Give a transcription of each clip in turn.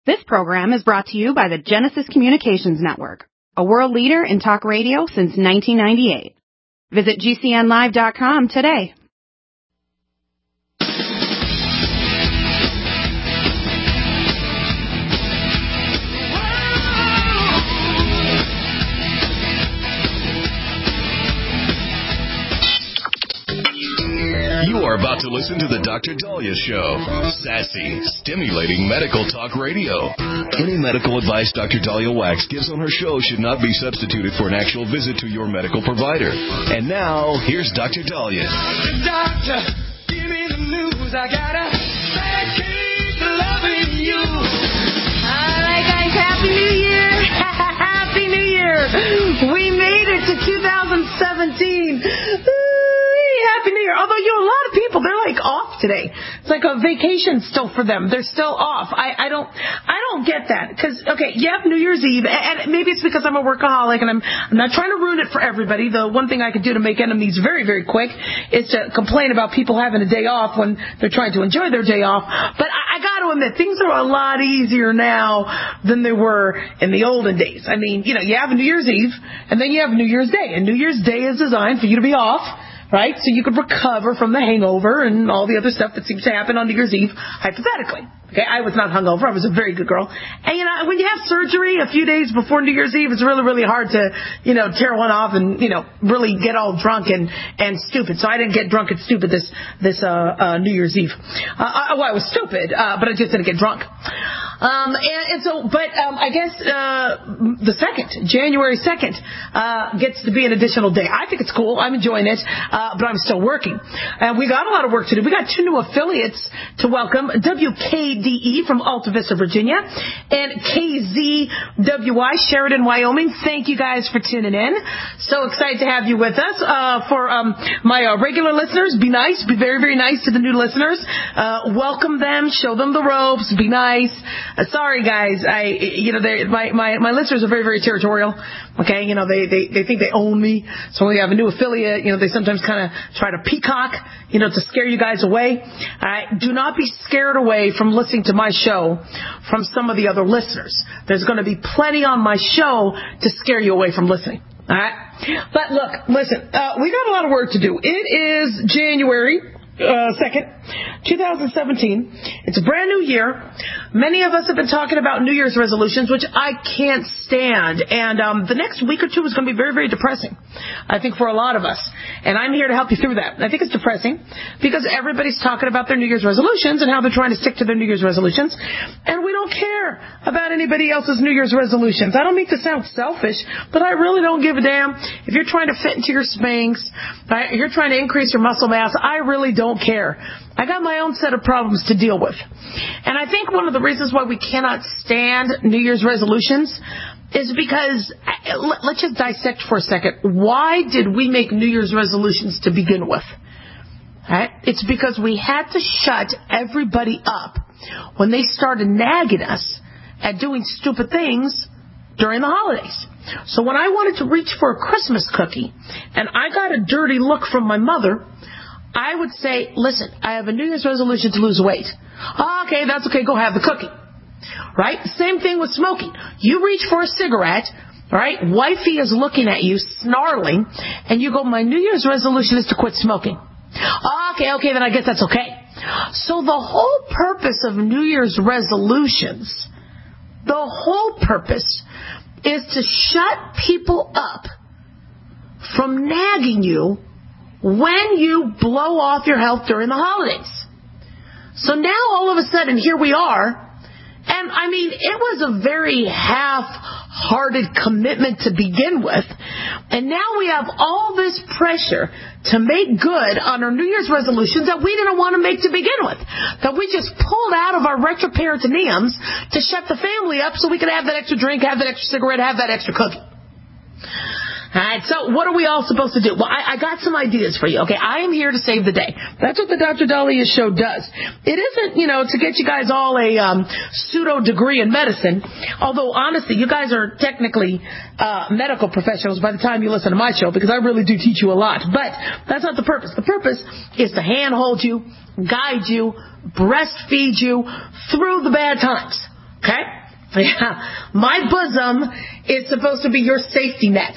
This program is brought to you by the Genesis Communications Network, a world leader in talk radio since 1998. Visit GCNlive.com today. You are about to listen to The Dr. Daliah Show. Sassy, stimulating medical talk radio. Any medical advice Dr. Daliah Wax gives on her show should not be substituted for an actual visit to your medical provider. And now, here's Dr. Daliah. Doctor, give me the news. I got a bad case of loving you. All right, guys, Happy New Year. Happy New Year. We made it to 2017. Happy New Year. Although, a lot of people, they're like off today. It's like a vacation still for them. They're still off. I don't get that. Because, okay, you have New Year's Eve, and maybe it's because I'm a workaholic, and I'm not trying to ruin it for everybody. The one thing I could do to make enemies very, very quick is to complain about people having a day off when they're trying to enjoy their day off. But I got to admit, things are a lot easier now than they were in the olden days. I mean, you have New Year's Eve, and then you have New Year's Day. And New Year's Day is designed for you to be off, right? So you could recover from the hangover and all the other stuff that seems to happen on New Year's Eve, hypothetically. Okay, I was not hungover. I was a very good girl. And, when you have surgery a few days before New Year's Eve, it's really, really hard to, tear one off and, really get all drunk and stupid. So I didn't get drunk and stupid this New Year's Eve. I was stupid, but I just didn't get drunk. I guess the 2nd, January 2nd, gets to be an additional day. I think it's cool. I'm enjoying it, but I'm still working. And we got a lot of work to do. We got 2 new affiliates to welcome, WKDE from Alta Vista, Virginia, and KZWY, Sheridan, Wyoming. Thank you guys for tuning in. So excited to have you with us. For my regular listeners, be nice. Be very, very nice to the new listeners. Welcome them. Show them the ropes. Be nice. Sorry, guys. My listeners are very, very territorial. Okay, they think they own me. So when we have a new affiliate, they sometimes kind of try to peacock, to scare you guys away. All right, do not be scared away from listening to my show from some of the other listeners. There's going to be plenty on my show to scare you away from listening. All right, but look, listen, we got a lot of work to do. It is January 2nd, 2017. It's a brand new year. Many of us have been talking about New Year's resolutions, which I can't stand. And the next week or two is going to be very, very depressing, I think, for a lot of us. And I'm here to help you through that. I think it's depressing because everybody's talking about their New Year's resolutions and how they're trying to stick to their New Year's resolutions. And we don't care about anybody else's New Year's resolutions. I don't mean to sound selfish, but I really don't give a damn. If you're trying to fit into your Spanx, right, you're trying to increase your muscle mass, I really don't care. I got my own set of problems to deal with. And I think one of the reasons why we cannot stand New Year's resolutions is because, let's just dissect for a second. Why did we make New Year's resolutions to begin with? Right? It's because we had to shut everybody up when they started nagging us at doing stupid things during the holidays. So when I wanted to reach for a Christmas cookie and I got a dirty look from my mother, I would say, listen, I have a New Year's resolution to lose weight. Okay, that's okay. Go have the cookie. Right? Same thing with smoking. You reach for a cigarette, right? Wifey is looking at you, snarling, and you go, my New Year's resolution is to quit smoking. Okay, then I guess that's okay. So the whole purpose of New Year's resolutions, the whole purpose is to shut people up from nagging you when you blow off your health during the holidays. So now all of a sudden, here we are. And I mean, it was a very half-hearted commitment to begin with. And now we have all this pressure to make good on our New Year's resolutions that we didn't want to make to begin with. That we just pulled out of our retroperitoneums to shut the family up so we could have that extra drink, have that extra cigarette, have that extra cookie. All right, so what are we all supposed to do? Well, I got some ideas for you. Okay, I am here to save the day. That's what the Dr. Daliah Show does. It isn't, to get you guys all a pseudo degree in medicine, although honestly, you guys are technically medical professionals by the time you listen to my show, because I really do teach you a lot. But that's not the purpose. The purpose is to handhold you, guide you, breastfeed you through the bad times. Okay? Yeah, my bosom is supposed to be your safety net.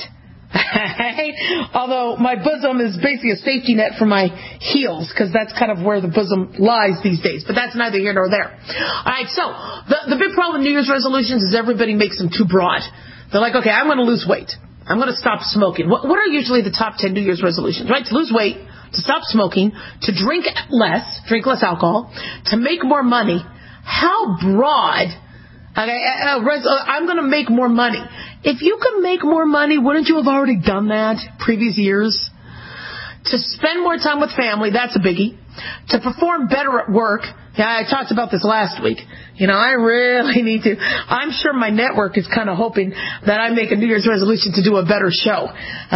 Although my bosom is basically a safety net for my heels, because that's kind of where the bosom lies these days. But that's neither here nor there. All right, so the big problem with New Year's resolutions is everybody makes them too broad. They're like, okay, I'm going to lose weight. I'm going to stop smoking. What are usually the top 10 New Year's resolutions, right? To lose weight, to stop smoking, to drink less alcohol, to make more money. How broad? Okay, I'm going to make more money. If you could make more money, wouldn't you have already done that previous years? To spend more time with family, that's a biggie. To perform better at work. Yeah, I talked about this last week. I really need to. I'm sure my network is kind of hoping that I make a New Year's resolution to do a better show.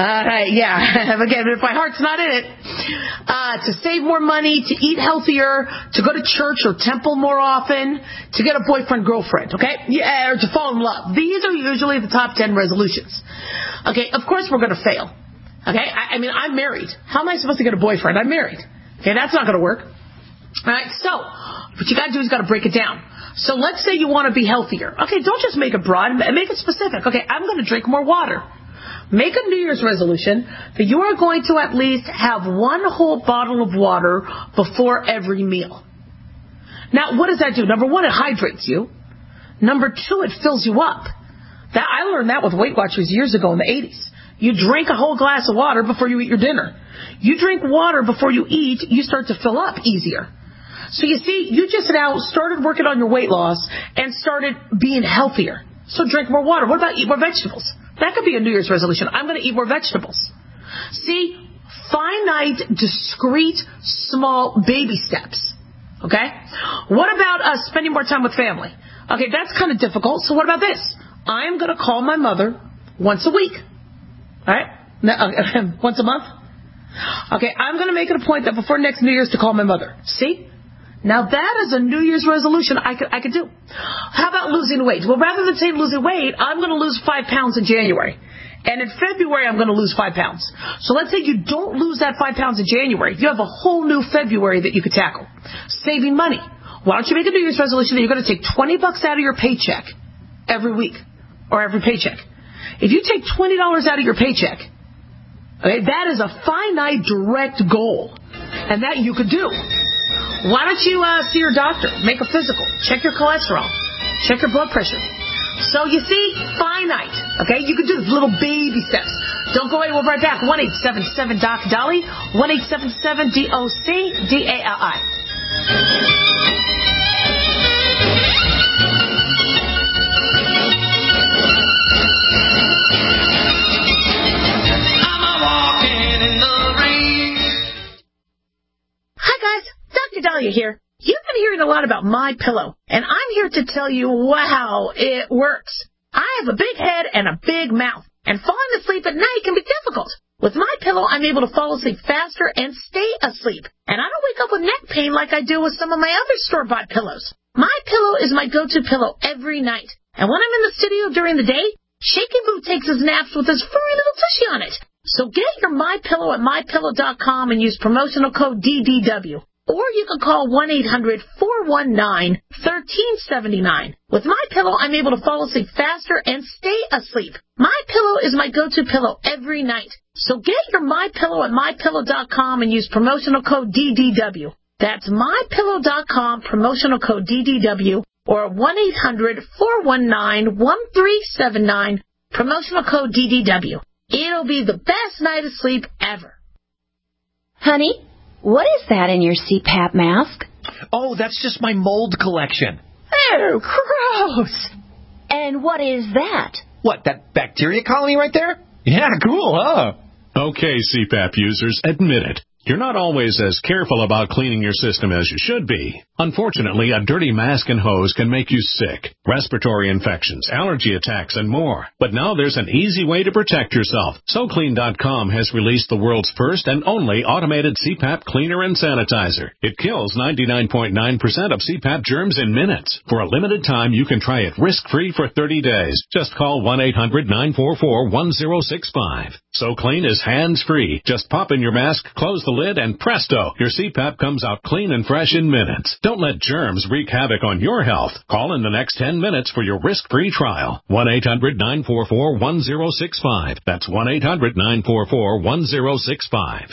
Yeah, again, if my heart's not in it. To save more money, to eat healthier, to go to church or temple more often, to get a boyfriend, girlfriend, okay? Yeah, or to fall in love. These are usually the top 10 resolutions. Okay, of course we're going to fail. Okay, I mean, I'm married. How am I supposed to get a boyfriend? I'm married. Okay, that's not going to work. All right, so what you got to do is got to break it down. So let's say you want to be healthier. Okay, don't just make it broad, make it specific. Okay, I'm going to drink more water. Make a New Year's resolution that you are going to at least have one whole bottle of water before every meal. Now, what does that do? Number one, it hydrates you. Number two, it fills you up. I learned that with Weight Watchers years ago in the 80s. You drink a whole glass of water before you eat your dinner. You drink water before you eat, you start to fill up easier. So you see, you just now started working on your weight loss and started being healthier. So drink more water. What about eat more vegetables? That could be a New Year's resolution. I'm going to eat more vegetables. See, finite, discrete, small baby steps. Okay? What about spending more time with family? Okay, that's kind of difficult. So what about this? I'm going to call my mother once a week. All right? Once a month? Okay, I'm going to make it a point that before next New Year's to call my mother. See? Now that is a New Year's resolution I could do. How about losing weight? Well, rather than say losing weight, I'm going to lose 5 pounds in January. And in February, I'm going to lose 5 pounds. So let's say you don't lose that 5 pounds in January. You have a whole new February that you could tackle. Saving money. Why don't you make a New Year's resolution that you're going to take $20 out of your paycheck every week or every paycheck? If you take $20 out of your paycheck, okay, that is a finite, direct goal. And that you could do. Why don't you see your doctor, make a physical, check your cholesterol, check your blood pressure. So you see, finite, okay? You can do little baby steps. Don't go away, we'll be right back. 1-877-DOC-DOLLY, 1-877-DOC-DALI. Hi guys, Dr. Dahlia here. You've been hearing a lot about MyPillow, and I'm here to tell you, wow, it works. I have a big head and a big mouth, and falling asleep at night can be difficult. With MyPillow, I'm able to fall asleep faster and stay asleep, and I don't wake up with neck pain like I do with some of my other store-bought pillows. MyPillow is my go-to pillow every night, and when I'm in the studio during the day, Shaky Boo takes his naps with his furry little tushy on it. So get your MyPillow at MyPillow.com and use promotional code DDW. Or you can call 1-800-419-1379. With MyPillow, I'm able to fall asleep faster and stay asleep. MyPillow is my go-to pillow every night. So get your MyPillow at MyPillow.com and use promotional code DDW. That's MyPillow.com, promotional code DDW, or 1-800-419-1379, promotional code DDW. It'll be the best night of sleep ever. Honey, what is that in your CPAP mask? Oh, that's just my mold collection. Oh, gross. And what is that? What, that bacteria colony right there? Yeah, cool, huh? Okay, CPAP users, admit it. You're not always as careful about cleaning your system as you should be. Unfortunately, a dirty mask and hose can make you sick, respiratory infections, allergy attacks, and more. But now there's an easy way to protect yourself. SoClean.com has released the world's first and only automated CPAP cleaner and sanitizer. It kills 99.9% of CPAP germs in minutes. For a limited time, you can try it risk-free for 30 days. Just call 1-800-944-1065. SoClean is hands-free. Just pop in your mask, close the the lid, and presto, your CPAP comes out clean and fresh in minutes. Don't let germs wreak havoc on your health. Call in the next 10 minutes for your risk-free trial. 1-800-944-1065. That's 1-800-944-1065.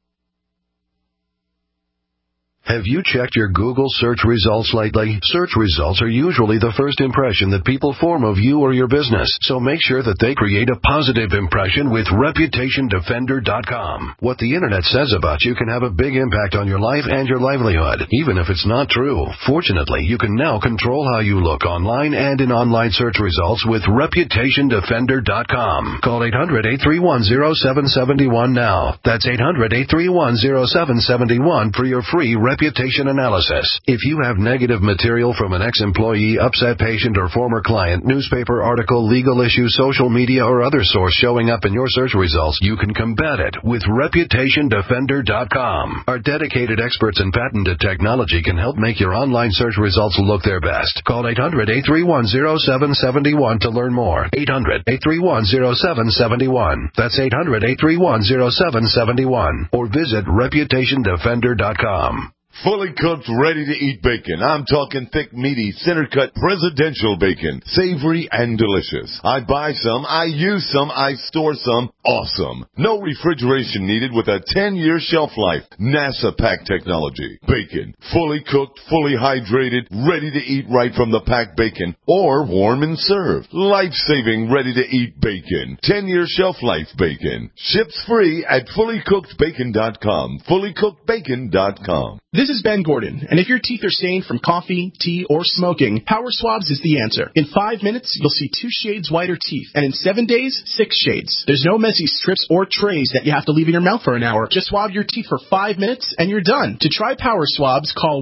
Have you checked your Google search results lately? Search results are usually the first impression that people form of you or your business, so make sure that they create a positive impression with ReputationDefender.com. What the Internet says about you can have a big impact on your life and your livelihood, even if it's not true. Fortunately, you can now control how you look online and in online search results with ReputationDefender.com. Call 800-831-0771 now. That's 800-831-0771 for your free reputation analysis. If you have negative material from an ex-employee, upset patient, or former client, newspaper article, legal issue, social media, or other source showing up in your search results, you can combat it with ReputationDefender.com. Our dedicated experts in patented technology can help make your online search results look their best. Call 800-831-0771 to learn more. 800-831-0771. That's 800-831-0771. Or visit ReputationDefender.com. Fully cooked, ready-to-eat bacon. I'm talking thick, meaty, center-cut presidential bacon. Savory and delicious. I buy some, I use some, I store some. Awesome. No refrigeration needed with a 10-year shelf life. NASA pack technology. Bacon. Fully cooked, fully hydrated, ready to eat right from the packed bacon. Or warm and served. Life-saving, ready-to-eat bacon. 10-year shelf life bacon. Ships free at fullycookedbacon.com. Fullycookedbacon.com. This is Ben Gordon, and if your teeth are stained from coffee, tea, or smoking, Power Swabs is the answer. In 5 minutes, you'll see 2 shades whiter teeth, and in 7 days, 6 shades. There's no messy strips or trays that you have to leave in your mouth for an hour. Just swab your teeth for 5 minutes, and you're done. To try Power Swabs, call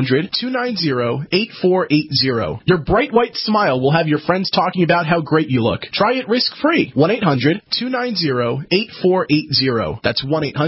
1-800-290-8480. Your bright white smile will have your friends talking about how great you look. Try it risk-free. 1-800-290-8480. That's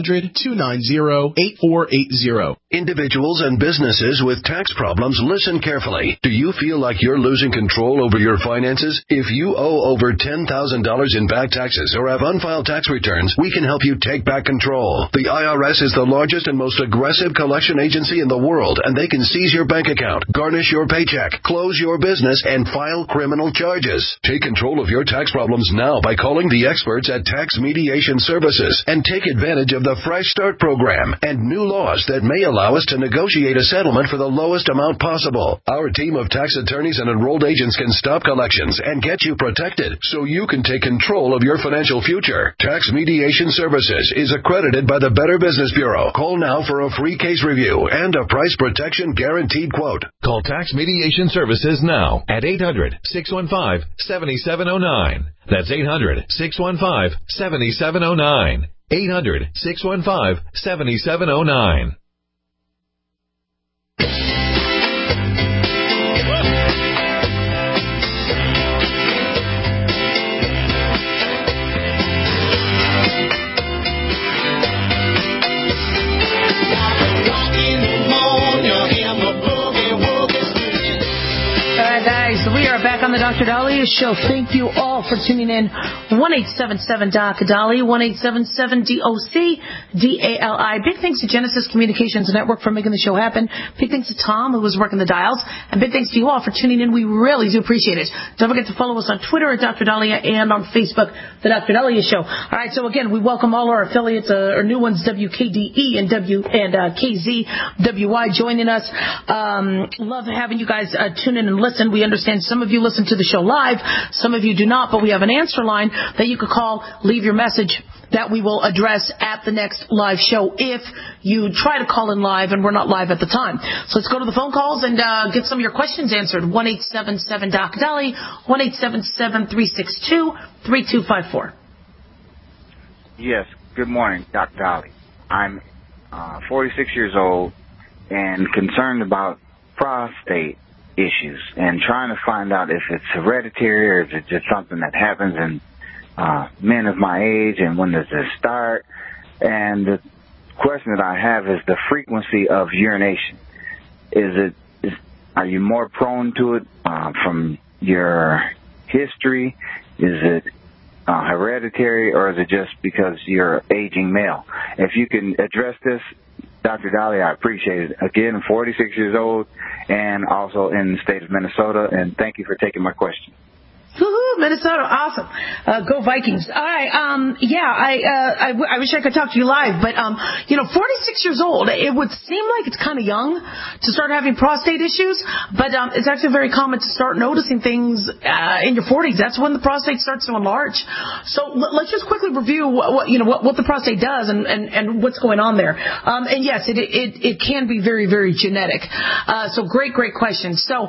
1-800-290-8480. Individuals and businesses with tax problems, listen carefully. Do you feel like you're losing control over your finances? If you owe over $10,000 in back taxes or have unfiled tax returns, we can help you take back control. The IRS is the largest and most aggressive collection agency in the world, and they can seize your bank account, garnish your paycheck, close your business, and file criminal charges. Take control of your tax problems now by calling the experts at Tax Mediation Services and take advantage of the Fresh Start program and new laws that may allow us to negotiate a settlement for the lowest amount possible. Our team of tax attorneys and enrolled agents can stop collections and get you protected so you can take control of your financial future. Tax Mediation Services is accredited by the Better Business Bureau. Call now for a free case review and a price protection guaranteed quote. Call Tax Mediation Services now at 800-615-7709. That's 800-615-7709. 800-615-7709. We are back on the Dr. Daliah Show. Thank you all for tuning in. 1-877-DOC-DALI, 1-877-DOC-DALI. Big thanks to Genesis Communications Network for making the show happen. Big thanks to Tom, who was working the dials. And big thanks to you all for tuning in. We really do appreciate it. Don't forget to follow us on Twitter at Dr. Daliah and on Facebook, The Dr. Daliah Show. All right, so again, we welcome all our affiliates, our new ones, WKDE and KZWY, joining us. Love having you guys tune in and listen. We understand some of you listen to the show live, some of you do not, but we have an answer line that you could call, leave your message that we will address at the next live show if you try to call in live and we're not live at the time. So let's go to the phone calls and get some of your questions answered. 1-877-DOC-DALI, 1-877-362-3254. Yes, good morning, Dr. Dali. I'm 46 years old and concerned about prostate issues and trying to find out if it's hereditary or if it's just something that happens in men of my age, and when does this start? And the question that I have is the frequency of urination. Are you more prone to it from your history? Is it hereditary, or is it just because you're an aging male? If you can address this, Dr. Dolly, I appreciate it. Again, I'm 46 years old and also in the state of Minnesota, and thank you for taking my question. Woohoo, Minnesota, awesome. Go Vikings. All right, I wish I could talk to you live, but, 46 years old, it would seem like it's kind of young to start having prostate issues, but it's actually very common to start noticing things in your 40s. That's when the prostate starts to enlarge. So let's just quickly review what the prostate does and what's going on there. And yes, it can be very, very genetic. So great question. So,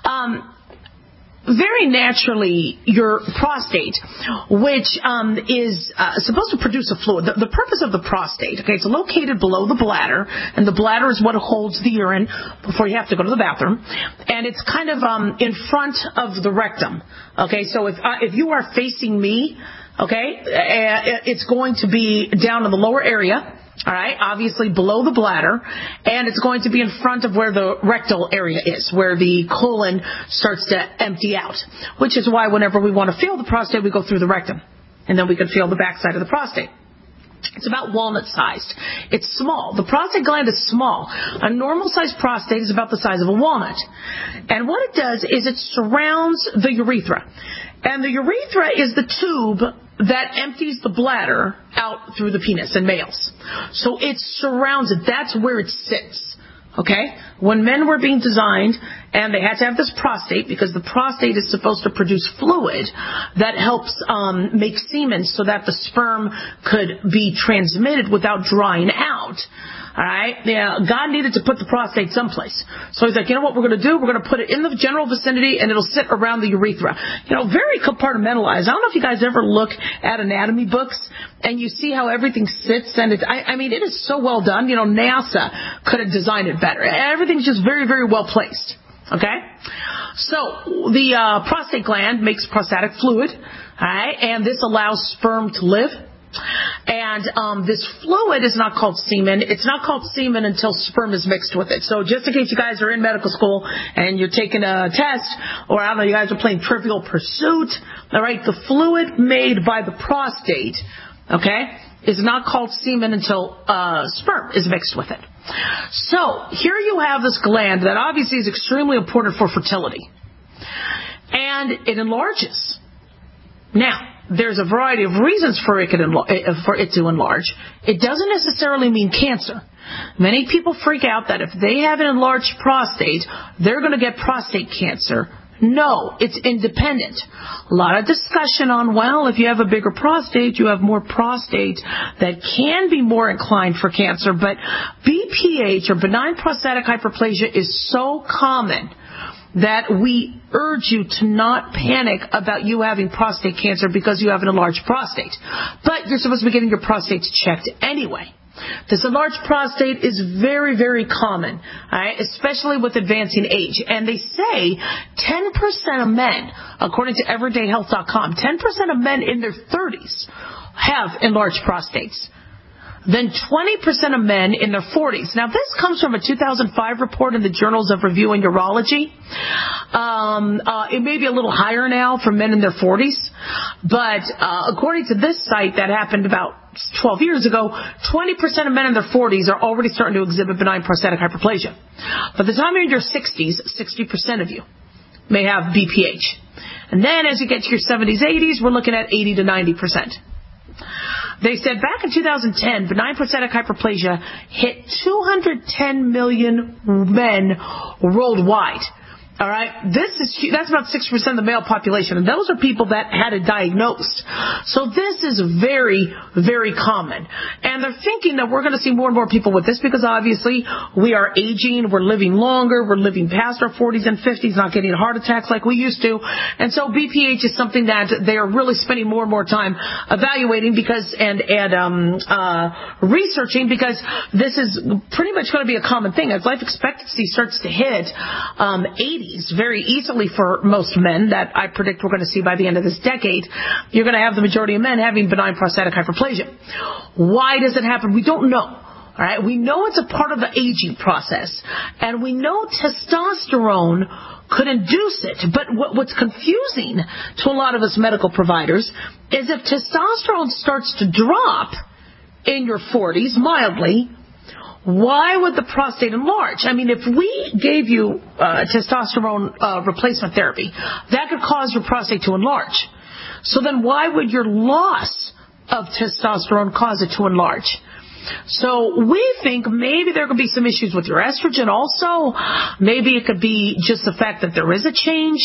very naturally, your prostate, which is supposed to produce a fluid. The purpose of the prostate, okay, it's located below the bladder, and the bladder is what holds the urine before you have to go to the bathroom, and it's kind of in front of the rectum. Okay, so if you are facing me, okay, it's going to be down in the lower area. All right, obviously below the bladder, and it's going to be in front of where the rectal area is, where the colon starts to empty out, which is why whenever we want to feel the prostate, we go through the rectum, and then we can feel the backside of the prostate. It's about walnut-sized. It's small. The prostate gland is small. A normal-sized prostate is about the size of a walnut. And what it does is it surrounds the urethra. And the urethra is the tube that empties the bladder out through the penis in males. So it surrounds it. That's where it sits. Okay? When men were being designed and they had to have this prostate, because the prostate is supposed to produce fluid that helps make semen so that the sperm could be transmitted without drying out. All right? Yeah, God needed to put the prostate someplace. So he's like, you know what we're going to do? We're going to put it in the general vicinity, and it'll sit around the urethra. Very compartmentalized. I don't know if you guys ever look at anatomy books and you see how everything sits, and it is so well done. NASA could have designed it better. Everything's just very, very well placed. Okay? So the prostate gland makes prostatic fluid, all right, and this allows sperm to live. And this fluid is not called semen. It's not called semen until sperm is mixed with it. So just in case you guys are in medical school and you're taking a test, or I don't know, you guys are playing Trivial Pursuit, all right, the fluid made by the prostate, okay, is not called semen until sperm is mixed with it. So here you have this gland that obviously is extremely important for fertility. And it enlarges. Now, there's a variety of reasons for it to enlarge. It doesn't necessarily mean cancer. Many people freak out that if they have an enlarged prostate, they're going to get prostate cancer. No, it's independent. A lot of discussion on, well, if you have a bigger prostate, you have more prostate that can be more inclined for cancer. But BPH, or benign prostatic hyperplasia, is so common that we urge you to not panic about you having prostate cancer because you have an enlarged prostate. But you're supposed to be getting your prostates checked anyway. This enlarged prostate is very, very common, all right, especially with advancing age. And they say 10% of men, according to EverydayHealth.com, 10% of men in their 30s have enlarged prostates. Then 20% of men in their 40s. Now, this comes from a 2005 report in the Journals of Review and Urology. It may be a little higher now for men in their 40s, but according to this site that happened about 12 years ago, 20% of men in their 40s are already starting to exhibit benign prostatic hyperplasia. By the time you're in your 60s, 60% of you may have BPH. And then as you get to your 70s, 80s, we're looking at 80 to 90%. They said back in 2010, benign prostatic hyperplasia hit 210 million men worldwide. All right, that's about 6% of the male population, and those are people that had it diagnosed. So this is very, very common, and they're thinking that we're going to see more and more people with this because obviously we are aging, we're living longer, we're living past our 40s and 50s, not getting heart attacks like we used to, and so BPH is something that they are really spending more and more time evaluating because and researching because this is pretty much going to be a common thing as life expectancy starts to hit 80. Very easily for most men that I predict we're going to see by the end of this decade. You're going to have the majority of men having benign prostatic hyperplasia. Why does it happen? We don't know. All right, we know it's a part of the aging process, and we know testosterone could induce it. But what's confusing to a lot of us medical providers is if testosterone starts to drop in your 40s mildly, why would the prostate enlarge? I mean, if we gave you testosterone replacement therapy, that could cause your prostate to enlarge. So then why would your loss of testosterone cause it to enlarge? So we think maybe there could be some issues with your estrogen also. Maybe it could be just the fact that there is a change.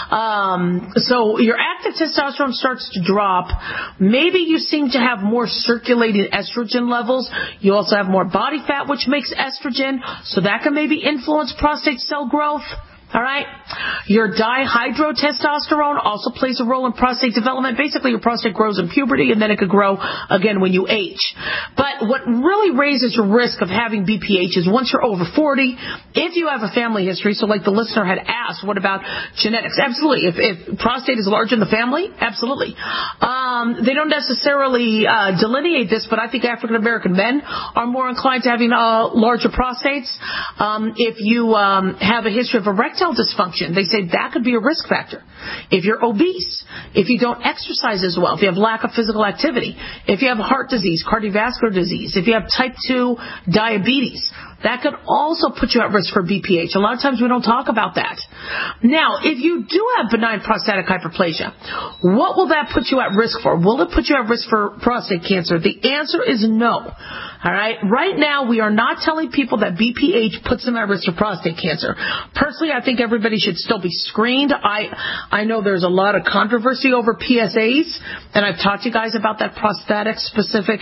So your active testosterone starts to drop. Maybe you seem to have more circulating estrogen levels. You also have more body fat, which makes estrogen. So that can maybe influence prostate cell growth. All right. Your dihydrotestosterone also plays a role in prostate development. Basically, your prostate grows in puberty, and then it could grow again when you age. But what really raises your risk of having BPH is once you're over 40, if you have a family history. So like the listener had asked, what about genetics? Absolutely. If prostate is large in the family, absolutely. They don't necessarily delineate this, but I think African-American men are more inclined to having larger prostates. If you have a history of erectile dysfunction, they say that could be a risk factor. If you're obese, if you don't exercise as well, if you have lack of physical activity, if you have heart disease, cardiovascular disease, if you have type 2 diabetes, that could also put you at risk for BPH. A lot of times we don't talk about that. Now, if you do have benign prostatic hyperplasia, what will that put you at risk for? Will it put you at risk for prostate cancer? The answer is no. All right. Right now, we are not telling people that BPH puts them at risk for prostate cancer. Personally, I think everybody should still be screened. I know there's a lot of controversy over PSAs, and I've talked to you guys about that prostate-specific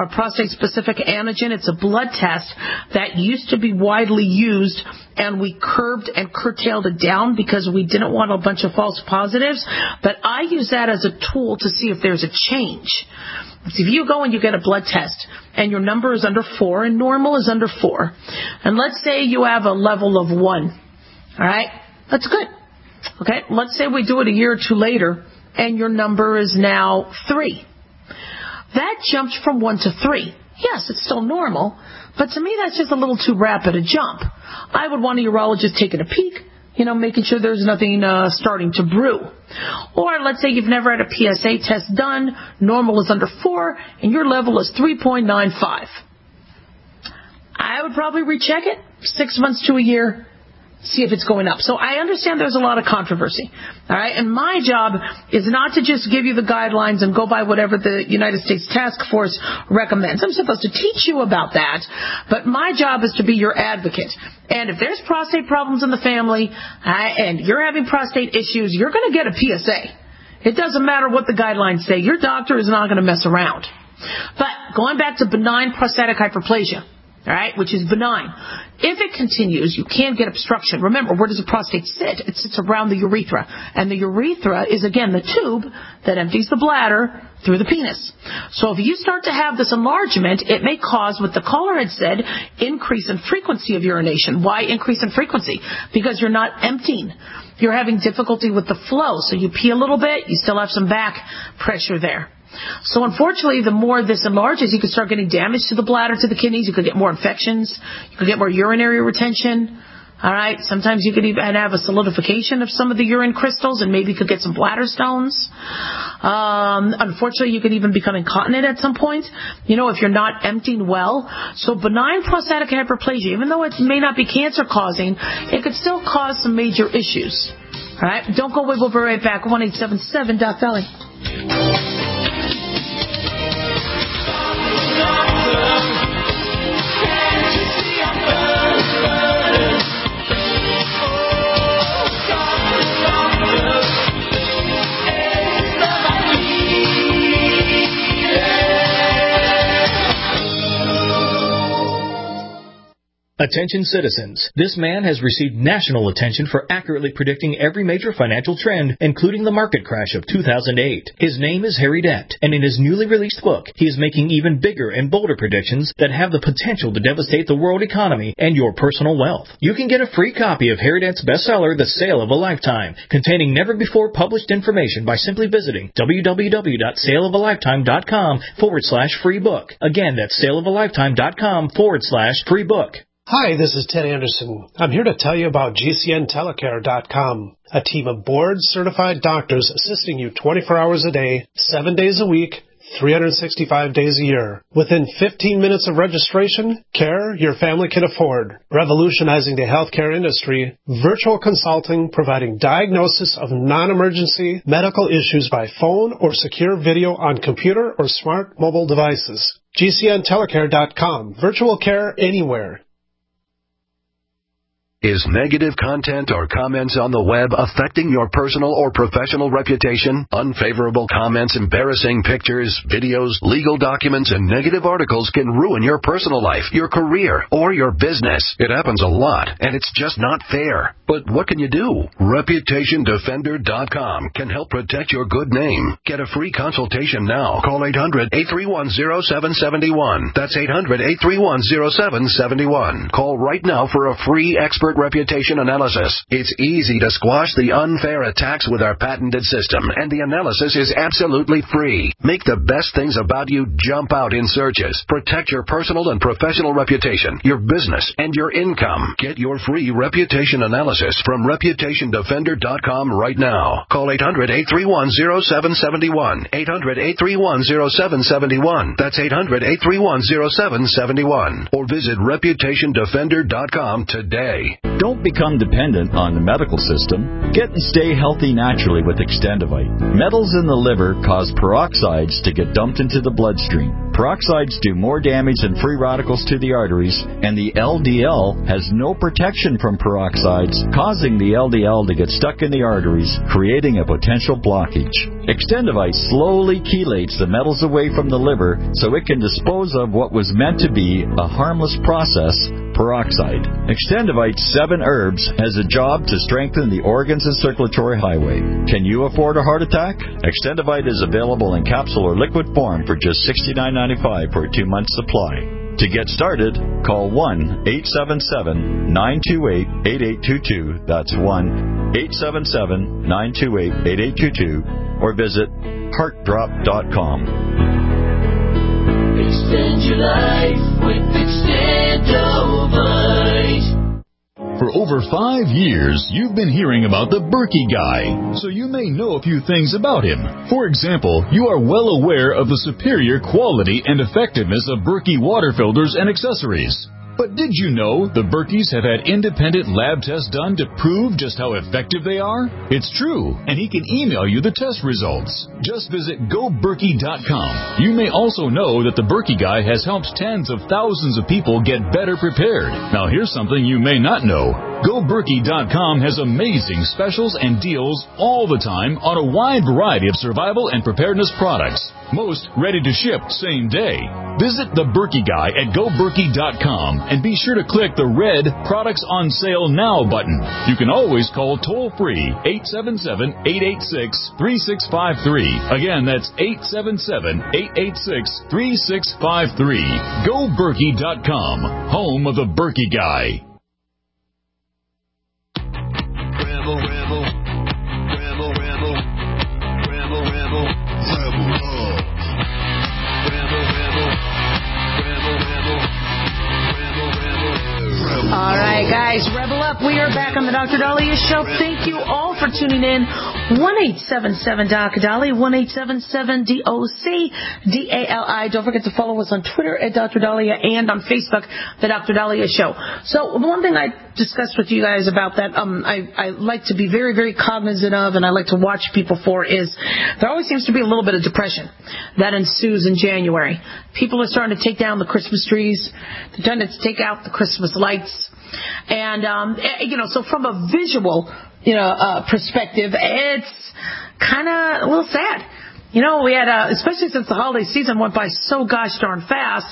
antigen. It's a blood test that used to be widely used, and we curbed and curtailed it down because we didn't want a bunch of false positives. But I use that as a tool to see if there's a change. If you go and you get a blood test and your number is under 4 and normal is under 4, and let's say you have a level of 1, all right, that's good. Okay, let's say we do it a year or two later and your number is now 3. That jumps from 1 to 3. Yes, it's still normal, but to me that's just a little too rapid a jump. I would want a urologist taking a peek, making sure there's nothing starting to brew. Or let's say you've never had a PSA test done, normal is under 4, and your level is 3.95. I would probably recheck it 6 months to a year, see if it's going up. So I understand there's a lot of controversy. All right. And my job is not to just give you the guidelines and go by whatever the United States Task Force recommends. I'm supposed to teach you about that. But my job is to be your advocate. And if there's prostate problems in the family and you're having prostate issues, you're going to get a PSA. It doesn't matter what the guidelines say. Your doctor is not going to mess around. But going back to benign prostatic hyperplasia, all right, which is benign. If it continues, you can get obstruction. Remember, where does the prostate sit? It sits around the urethra. And the urethra is, again, the tube that empties the bladder through the penis. So if you start to have this enlargement, it may cause, what the caller had said, increase in frequency of urination. Why increase in frequency? Because you're not emptying. You're having difficulty with the flow. So you pee a little bit, you still have some back pressure there. So unfortunately, the more this enlarges, you could start getting damage to the bladder, to the kidneys. You could get more infections. You could get more urinary retention. All right. Sometimes you could even have a solidification of some of the urine crystals, and maybe you could get some bladder stones. Unfortunately, you could even become incontinent at some point, if you're not emptying well. So benign prostatic hyperplasia, even though it may not be cancer causing, it could still cause some major issues. All right. Don't go away. We'll be right back. 1-877 Doc Valley. Attention citizens, this man has received national attention for accurately predicting every major financial trend, including the market crash of 2008. His name is Harry Dent, and in his newly released book, he is making even bigger and bolder predictions that have the potential to devastate the world economy and your personal wealth. You can get a free copy of Harry Dent's bestseller, The Sale of a Lifetime, containing never-before published information by simply visiting www.saleofalifetime.com/free book. Again, that's saleofalifetime.com/free book. Hi, this is Ted Anderson. I'm here to tell you about GCNTelecare.com, a team of board-certified doctors assisting you 24 hours a day, 7 days a week, 365 days a year. Within 15 minutes of registration, care your family can afford. Revolutionizing the healthcare industry, virtual consulting providing diagnosis of non-emergency medical issues by phone or secure video on computer or smart mobile devices. GCNTelecare.com. Virtual care anywhere. Is negative content or comments on the web affecting your personal or professional reputation? Unfavorable comments, embarrassing pictures, videos, legal documents, and negative articles can ruin your personal life, your career, or your business. It happens a lot, and it's just not fair. But what can you do? ReputationDefender.com can help protect your good name. Get a free consultation now. Call 800-831-0771. That's 800-831-0771. Call right now for a free expert reputation analysis. It's easy to squash the unfair attacks with our patented system, and the analysis is absolutely free. Make the best things about you jump out in searches. Protect your personal and professional reputation, your business, and your income. Get your free reputation analysis from ReputationDefender.com right now. Call 800-831-0771. 800-831-0771. That's 800-831-0771. Or visit ReputationDefender.com today. Don't become dependent on the medical system. Get and stay healthy naturally with Extendivite. Metals in the liver cause peroxides to get dumped into the bloodstream. Peroxides do more damage than free radicals to the arteries, and the LDL has no protection from peroxides, causing the LDL to get stuck in the arteries, creating a potential blockage. Extendivite slowly chelates the metals away from the liver so it can dispose of what was meant to be a harmless process, peroxide. Extendivite 7 herbs has a job to strengthen the organs and circulatory highway. Can you afford a heart attack? Extendivite is available in capsule or liquid form for just $69.95 for a 2-month supply. To get started, call 1-877-928-8822. That's 1-877-928-8822. Or visit heartdrop.com. Extend your life with Extendovite. For over 5 years, you've been hearing about the Berkey Guy, so you may know a few things about him. For example, you are well aware of the superior quality and effectiveness of Berkey water filters and accessories. But did you know the Berkeys have had independent lab tests done to prove just how effective they are? It's true, and he can email you the test results. Just visit GoBerkey.com. You may also know that the Berkey Guy has helped tens of thousands of people get better prepared. Now here's something you may not know. GoBerkey.com has amazing specials and deals all the time on a wide variety of survival and preparedness products. Most ready to ship same day. Visit the Berkey Guy at GoBerkey.com and be sure to click the red Products on Sale Now button. You can always call toll-free 877-886-3653. Again, that's 877-886-3653. GoBerkey.com, home of the Berkey Guy. Ramble, ramble, ramble, ramble, ramble, ramble, ramble, All right, guys, revel up. We are back on the Dr. Daliah Show. Thank you all for tuning in. 1-877-DOC-DALI, 1-877-DOC-DALI. Don't forget to follow us on Twitter at Dr. Daliah and on Facebook, The Dr. Daliah Show. So one thing I discussed with you guys about that I like to be very, very cognizant of, and I like to watch people for, is there always seems to be a little bit of depression that ensues in January. People are starting to take down the Christmas trees. They're starting to take out the Christmas lights. And, so from a visual, perspective, it's kind of a little sad. We had, especially since the holiday season went by so gosh darn fast,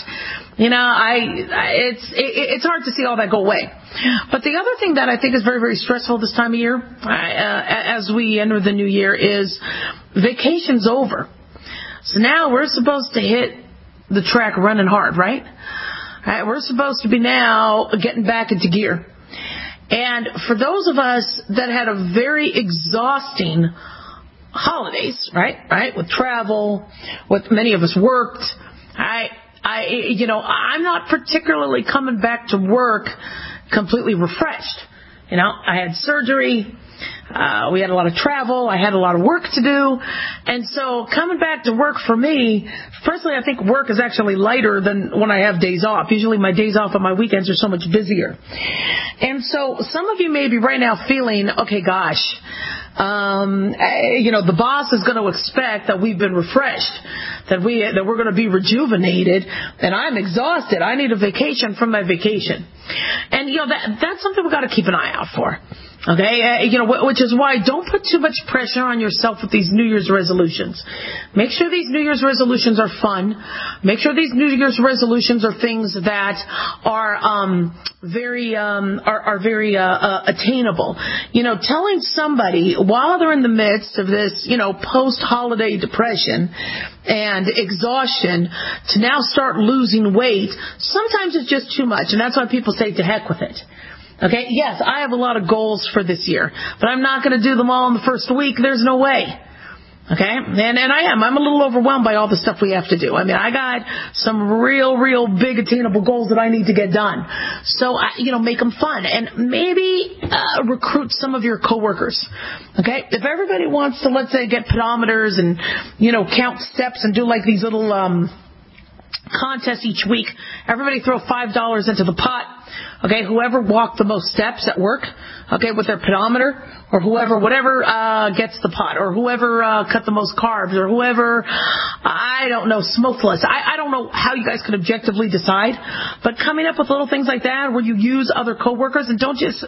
it's hard to see all that go away. But the other thing that I think is very, very stressful this time of year, as we enter the new year, is vacation's over. So now we're supposed to hit the track running hard, right? We're supposed to be now getting back into gear. And for those of us that had a very exhausting holidays, right, with travel, with many of us worked, I'm not particularly coming back to work completely refreshed. I had surgery. We had a lot of travel. I had a lot of work to do. And so coming back to work for me, personally, I think work is actually lighter than when I have days off. Usually my days off and my weekends are so much busier. And so some of you may be right now feeling, okay, gosh, the boss is going to expect that we've been refreshed, that we're going to be rejuvenated, and I'm exhausted. I need a vacation from my vacation. And, that's something we've got to keep an eye out for. Okay, which is why don't put too much pressure on yourself with these New Year's resolutions. Make sure these New Year's resolutions are fun. Make sure these New Year's resolutions are things that are very attainable. Telling somebody while they're in the midst of this, post-holiday depression and exhaustion to now start losing weight, sometimes it's just too much, and that's why people say to heck with it. Okay, yes, I have a lot of goals for this year, but I'm not going to do them all in the first week. There's no way. Okay, and I'm a little overwhelmed by all the stuff we have to do. I mean, I got some real big attainable goals that I need to get done. So, make them fun and maybe recruit some of your coworkers. Okay, if everybody wants to, let's say, get pedometers and, count steps and do like these little contests each week, everybody throw $5 into the pot. Okay, whoever walked the most steps at work, okay, with their pedometer, or whatever gets the pot, or whoever cut the most carbs, or whoever, I don't know, smoked less. I don't know how you guys could objectively decide, but coming up with little things like that where you use other coworkers and don't just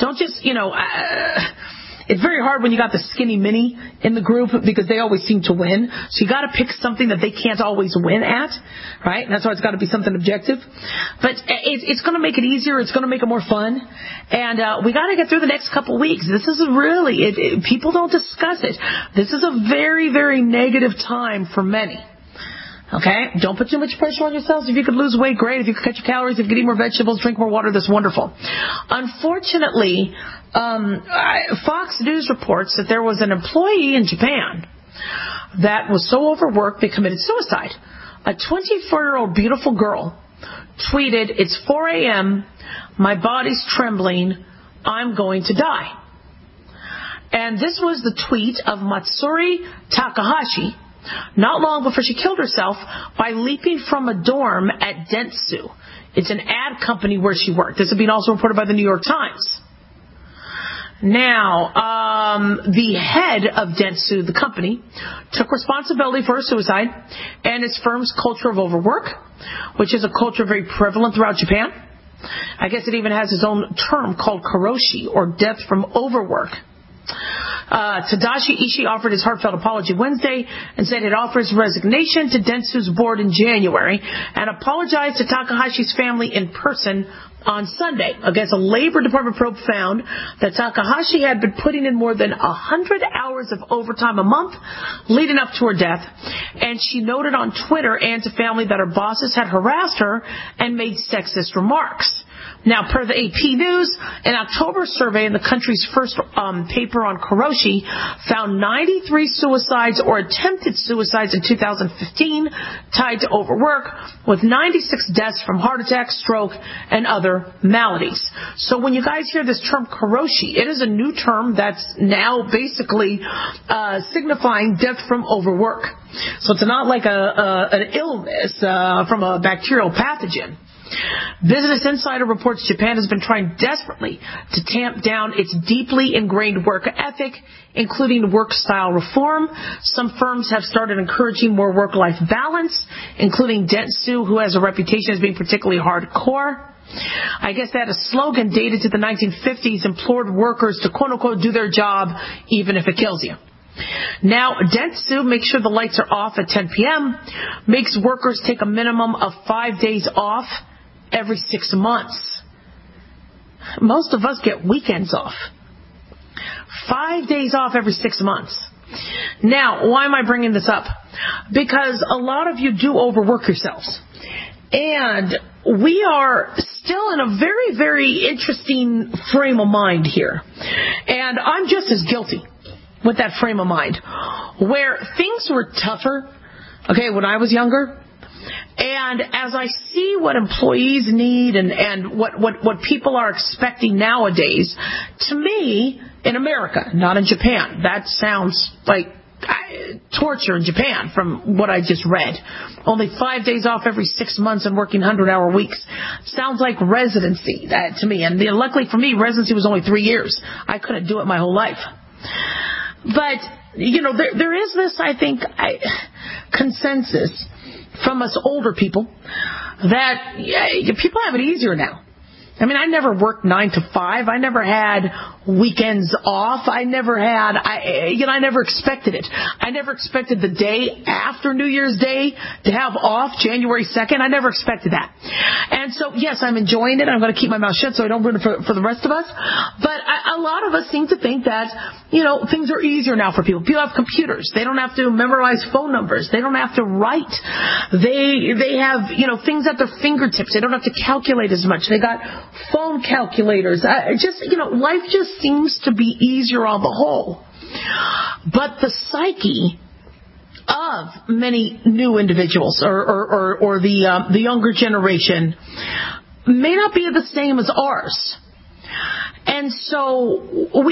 it's very hard when you got the skinny mini in the group because they always seem to win. So you got to pick something that they can't always win at, right? And that's why it's got to be something objective. But it's going to make it easier. It's going to make it more fun. And we got to get through the next couple of weeks. This is really, people don't discuss it. This is a very, very negative time for many. Okay? Don't put too much pressure on yourselves. If you could lose weight, great. If you could cut your calories, if you could eat more vegetables, drink more water, that's wonderful. Unfortunately, Fox News reports that there was an employee in Japan that was so overworked they committed suicide. A 24-year-old beautiful girl tweeted, "It's 4 a.m., my body's trembling, I'm going to die." And this was the tweet of Matsuri Takahashi, not long before she killed herself by leaping from a dorm at Dentsu. It's an ad company where she worked. This has been also reported by the New York Times. Now, the head of Dentsu, the company, took responsibility for her suicide and his firm's culture of overwork, which is a culture very prevalent throughout Japan. I guess it even has its own term called karoshi, or death from overwork. Tadashi Ishii offered his heartfelt apology Wednesday and said he'd offer his resignation to Dentsu's board in January and apologized to Takahashi's family in person on Sunday. I guess a Labor Department probe found that Takahashi had been putting in more than 100 hours of overtime a month leading up to her death, and she noted on Twitter and to family that her bosses had harassed her and made sexist remarks. Now, per the AP News, an October survey in the country's first paper on karoshi found 93 suicides or attempted suicides in 2015 tied to overwork, with 96 deaths from heart attack, stroke, and other maladies. So when you guys hear this term karoshi, it is a new term that's now basically signifying death from overwork. So it's not like an illness from a bacterial pathogen. Business Insider reports Japan has been trying desperately to tamp down its deeply ingrained work ethic, including work style reform. Some firms have started encouraging more work-life balance, including Dentsu, who has a reputation as being particularly hardcore. I guess that a slogan dated to the 1950s implored workers to quote-unquote do their job even if it kills you. Now, Dentsu makes sure the lights are off at 10 p.m., makes workers take a minimum of 5 days off every 6 months. Most of us get weekends off. 5 days off every 6 months. Now, why am I bringing this up? Because a lot of you do overwork yourselves. And we are still in a very, very interesting frame of mind here. And I'm just as guilty with that frame of mind. Where things were tougher, okay, when I was younger, And as I see what employees need and what people are expecting nowadays, to me, in America, not in Japan, that sounds like torture in Japan from what I just read. Only 5 days off every 6 months and working 100-hour weeks. Sounds like residency to me. And luckily for me, residency was only 3 years. I couldn't do it my whole life. But, there is this, I think, consensus from us older people that people have it easier now. I mean, I never worked 9 to 5. I never had weekends off. I never expected it. I never expected the day after New Year's Day to have off, January 2nd. I never expected that. And so, yes, I'm enjoying it. I'm going to keep my mouth shut so I don't ruin it for the rest of us. But a lot of us seem to think that, things are easier now for people. People have computers. They don't have to memorize phone numbers. They don't have to write. They have, things at their fingertips. They don't have to calculate as much. They got phone calculators. Life just seems to be easier on the whole. But the psyche of many new individuals or the younger generation may not be the same as ours. And so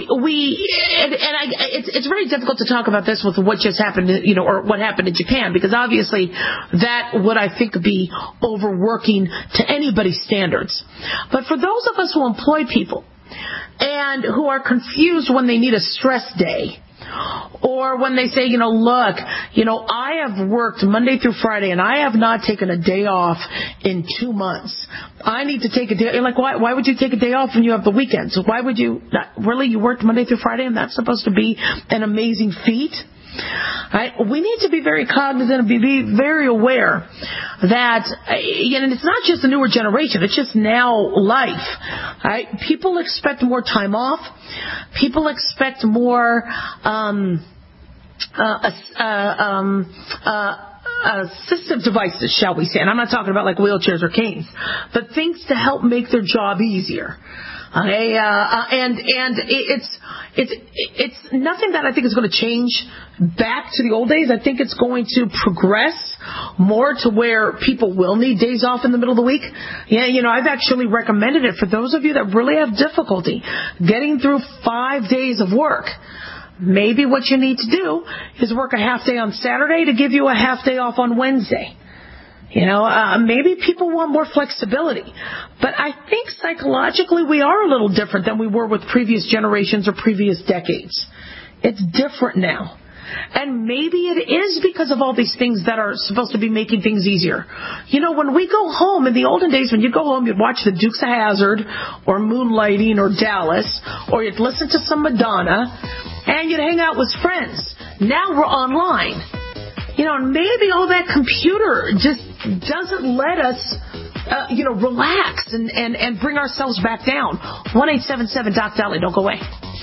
it's very difficult to talk about this with what just happened, or what happened in Japan, because obviously that would, I think, be overworking to anybody's standards. But for those of us who employ people and who are confused when they need a stress day, or when they say, look, I have worked Monday through Friday and I have not taken a day off in 2 months. I need to take a day. You're like, why would you take a day off when you have the weekend? So why would you not? Really? You worked Monday through Friday and that's supposed to be an amazing feat? Right? We need to be very cognizant and be very aware that, and it's not just the newer generation, it's just now life. Right? People expect more time off. People expect more assistive devices, shall we say. And I'm not talking about like wheelchairs or canes, but things to help make their job easier. And it's nothing that I think is going to change back to the old days. I think it's going to progress more to where people will need days off in the middle of the week. Yeah, I've actually recommended it for those of you that really have difficulty getting through 5 days of work. Maybe what you need to do is work a half day on Saturday to give you a half day off on Wednesday. Maybe people want more flexibility. But I think psychologically we are a little different than we were with previous generations or previous decades. It's different now. And maybe it is because of all these things that are supposed to be making things easier. When we go home, in the olden days, when you go home, you'd watch the Dukes of Hazzard or Moonlighting or Dallas, or you'd listen to some Madonna, and you'd hang out with friends. Now we're online. And maybe all that computer just doesn't let us, relax and bring ourselves back down. 1-877-DOC-DOLLY. Don't go away.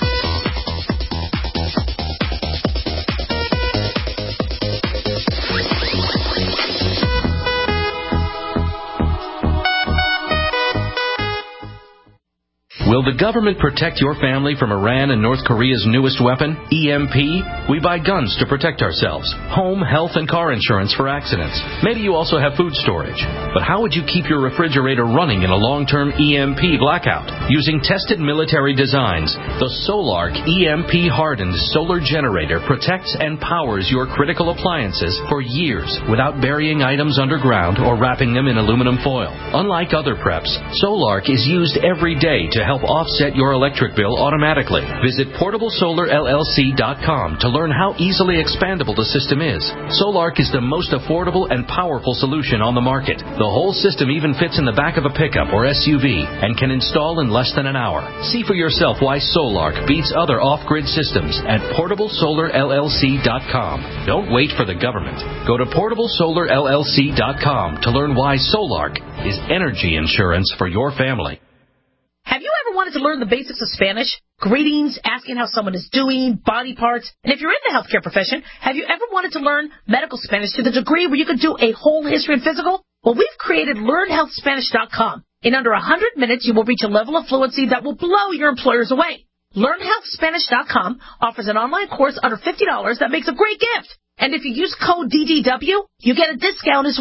Will the government protect your family from Iran and North Korea's newest weapon, EMP? We buy guns to protect ourselves, home, health, and car insurance for accidents. Maybe you also have food storage. But how would you keep your refrigerator running in a long-term EMP blackout? Using tested military designs, the Solark EMP-hardened solar generator protects and powers your critical appliances for years without burying items underground or wrapping them in aluminum foil. Unlike other preps, Solark is used every day to help offset your electric bill automatically. Visit PortableSolarLLC.com to learn how easily expandable the system is. Solark is the most affordable and powerful solution on the market. The whole system even fits in the back of a pickup or SUV and can install in less than an hour. See for yourself why Solark beats other off-grid systems at PortableSolarLLC.com. Don't wait for the government. Go to PortableSolarLLC.com to learn why Solark is energy insurance for your family. Have you ever wanted to learn the basics of Spanish? Greetings, asking how someone is doing, body parts. And if you're in the healthcare profession, have you ever wanted to learn medical Spanish to the degree where you could do a whole history and physical? Well, we've created LearnHealthSpanish.com. In under 100 minutes, you will reach a level of fluency that will blow your employers away. LearnHealthSpanish.com offers an online course under $50 that makes a great gift. And if you use code DDW, you get a discount as well.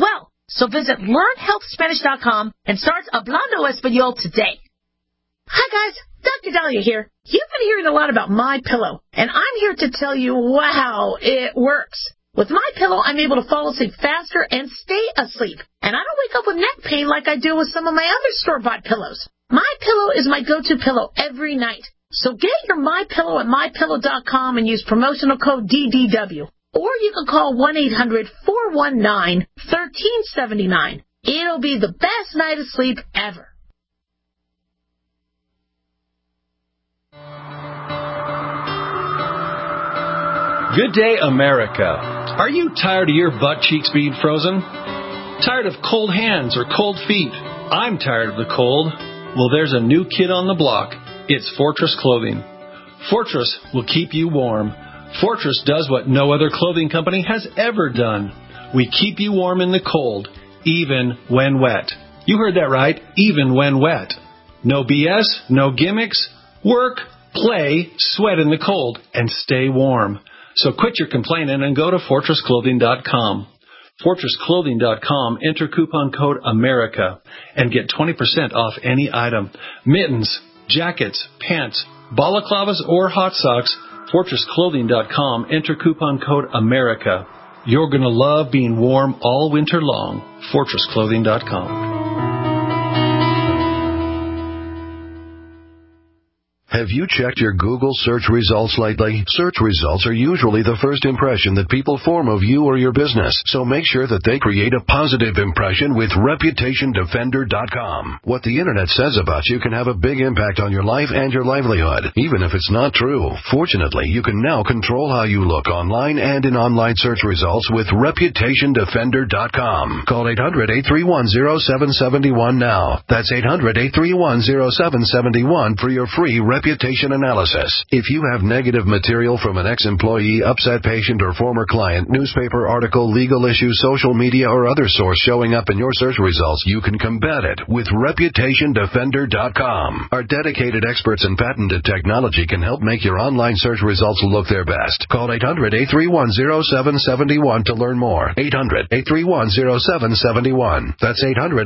So visit LearnHealthSpanish.com and start Hablando Español today. Hi guys, Dr. Dahlia here. You've been hearing a lot about MyPillow, and I'm here to tell you how it works. With MyPillow, I'm able to fall asleep faster and stay asleep, and I don't wake up with neck pain like I do with some of my other store-bought pillows. MyPillow is my go-to pillow every night. So get your MyPillow at MyPillow.com and use promotional code DDW. Or you can call 1-800-419-1379. It'll be the best night of sleep ever. Good day, America. Are you tired of your butt cheeks being frozen? Tired of cold hands or cold feet? I'm tired of the cold. Well, there's a new kid on the block. It's Fortress Clothing. Fortress will keep you warm. Fortress does what no other clothing company has ever done. We keep you warm in the cold, even when wet. You heard that right, even when wet. No BS, no gimmicks. Work, play, sweat in the cold, and stay warm. So quit your complaining and go to FortressClothing.com. FortressClothing.com, enter coupon code AMERICA and get 20% off any item. Mittens, jackets, pants, balaclavas, or hot socks. FortressClothing.com, enter coupon code AMERICA. You're going to love being warm all winter long. FortressClothing.com. Have you checked your Google search results lately? Search results are usually the first impression that people form of you or your business, so make sure that they create a positive impression with ReputationDefender.com. What the Internet says about you can have a big impact on your life and your livelihood, even if it's not true. Fortunately, you can now control how you look online and in online search results with ReputationDefender.com. Call 800-831-0771 now. That's 800-831-0771 for your free reputation analysis. If you have negative material from an ex-employee, upset patient, or former client, newspaper article, legal issue, social media, or other source showing up in your search results, you can combat it with ReputationDefender.com. Our dedicated experts in patented technology can help make your online search results look their best. Call 800-831-0771 to learn more. 800-831-0771. That's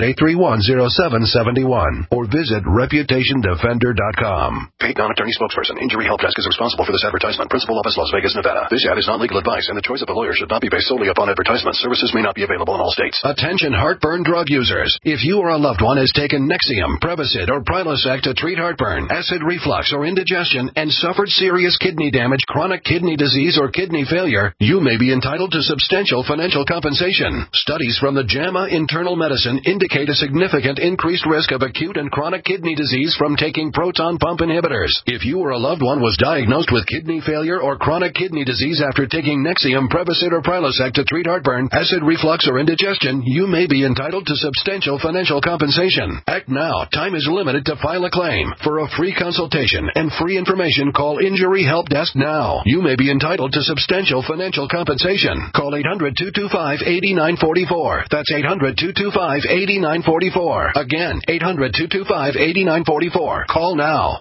800-831-0771. Or visit ReputationDefender.com. Paid non-attorney spokesperson. Injury Help Desk is responsible for this advertisement. Principal office, Las Vegas, Nevada. This ad is not legal advice, and the choice of a lawyer should not be based solely upon advertisements. Services may not be available in all states. Attention heartburn drug users. If you or a loved one has taken Nexium, Prevacid, or Prilosec to treat heartburn, acid reflux, or indigestion, and suffered serious kidney damage, chronic kidney disease, or kidney failure, you may be entitled to substantial financial compensation. Studies from the JAMA Internal Medicine indicate a significant increased risk of acute and chronic kidney disease from taking proton pump inhibitors. If you or a loved one was diagnosed with kidney failure or chronic kidney disease after taking Nexium, Prevacid, or Prilosec to treat heartburn, acid reflux, or indigestion, you may be entitled to substantial financial compensation. Act now. Time is limited to file a claim. For a free consultation and free information, call Injury Help Desk now. You may be entitled to substantial financial compensation. Call 800-225-8944. That's 800-225-8944. Again, 800-225-8944. Call now.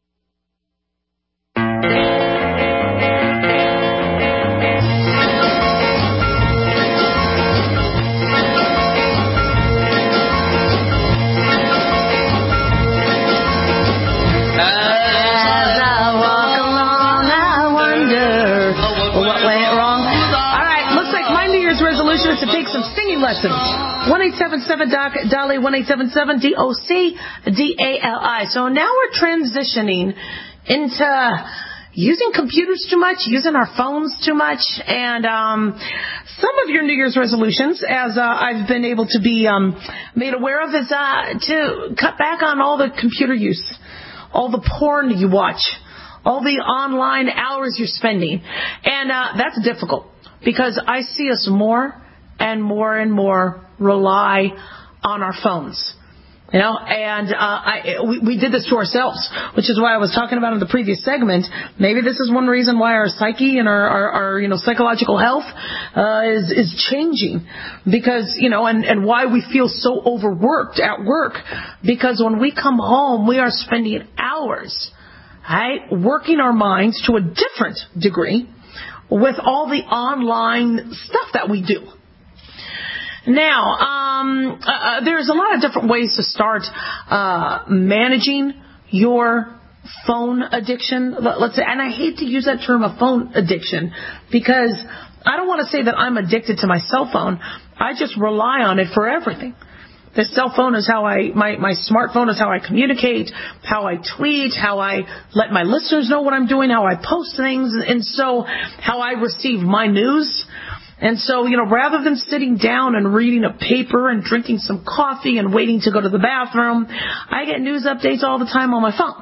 To take some singing lessons. 1-877-DOC-DALI, 1-877-DOC-DALI. So now we're transitioning into using computers too much, using our phones too much, and some of your New Year's resolutions, as I've been able to be made aware of, is to cut back on all the computer use, all the porn you watch, all the online hours you're spending. And that's difficult because I see us more and more rely on our phones. You know, and we did this to ourselves, which is why I was talking about in the previous segment. Maybe this is one reason why our psyche and our psychological health is changing, because and why we feel so overworked at work, because when we come home we are spending hours, right, working our minds to a different degree with all the online stuff that we do. Now, there's a lot of different ways to start managing your phone addiction. Let's say, and I hate to use that term, a phone addiction, because I don't want to say that I'm addicted to my cell phone. I just rely on it for everything. The cell phone is how my smartphone is how I communicate, how I tweet, how I let my listeners know what I'm doing, how I post things, and so how I receive my news. And so, rather than sitting down and reading a paper and drinking some coffee and waiting to go to the bathroom, I get news updates all the time on my phone.